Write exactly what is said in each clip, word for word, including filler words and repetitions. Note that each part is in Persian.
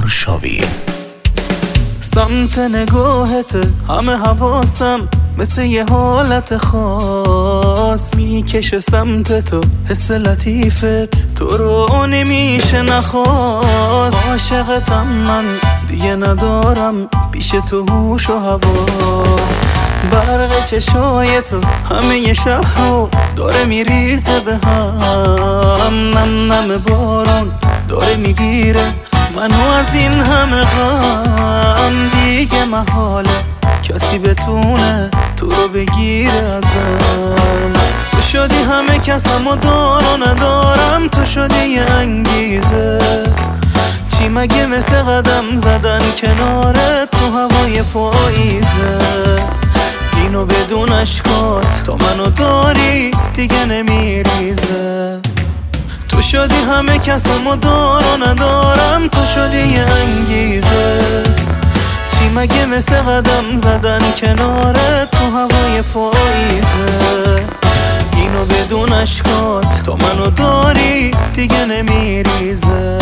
آرشاوین. سمت نگاهت همه حواسم مثل یه حالت خاص میکشه سمت تو، حس لطیفت تو رو نمیشه نخواست. عاشقتم من دیگه ندارم پیش تو هوش و حواس. برق چشای تو همه یه شهر رو داره میریزه به هم، نم نم بارون داره میگیره منو از این همه غم. دیگه محاله کسی بتونه تو رو بگیره ازم. تو شدی همه کسم و دار و ندارم، تو شدی یه انگیزه. چی مگه مثل قدم زدن کنارت تو هوای پاییزه. اینو بدون اشکات تو منو داری دیگه نمیریزه. تو شدی همه کسم و دار و ندارم، تو شدی یه انگیزه. چی مگه مثل قدم زدن کنارت تو هوای پاییزه. اینو بدون اشکات تو منو داری دیگه نمیریزه.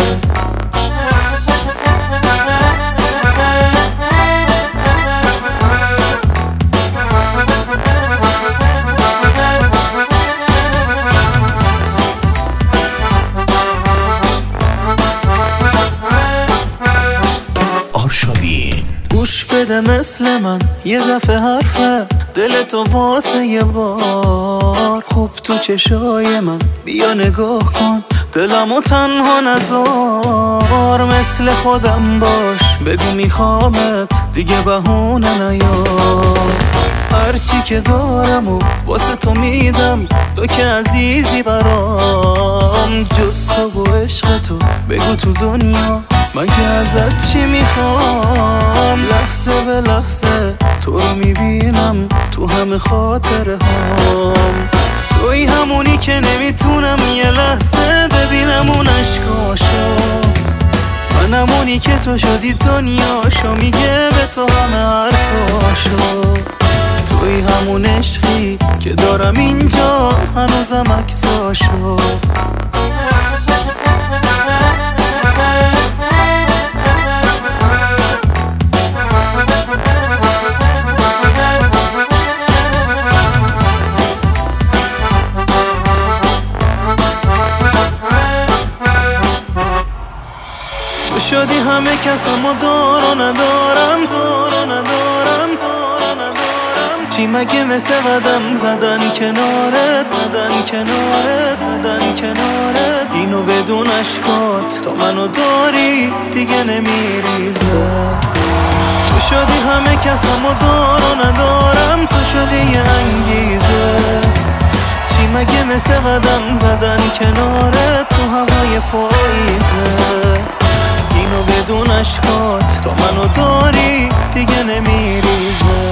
گوش بده مثل من یه دفعه حرفه دل تو واسه یه بار. خوب تو چشای من بیا نگاه کن دلمو تنها نذار. مثل خودم باش بگو میخوامت دیگه بهونه نیار. هرچی که دارم و واسه تو میدم تو که عزیزی برام. جز تو و عشق تو بگو تو دنیا من که ازت چی میخوام. لحظه به لحظه تو رو میبینم تو همه خاطره هام. توی همونی که نمیتونم یه لحظه ببینم اون اشکاشو. من همونی که تو شدی دنیاشو میگه به تو همه حرفاشو. توی همون عشقی که دارم اینجا هنوزم عکساشو. تو شدی همه کسم و دار و ندارم، دار و ندارم، دار و ندارم. چی مگه مثل قدم زدن کنارت، زدن کنارت، زدن کنارت. اینو بدون اشکات تو منو داری دیگه نمیریزه. تو شدی همه کسم و دار و ندارم، تو شدی یه انگیزه. چی مگه مثل قدم زدن کنارت تو هوای پاییزه. اینو بدون اشکات تو منو داری دیگه نمیریزه.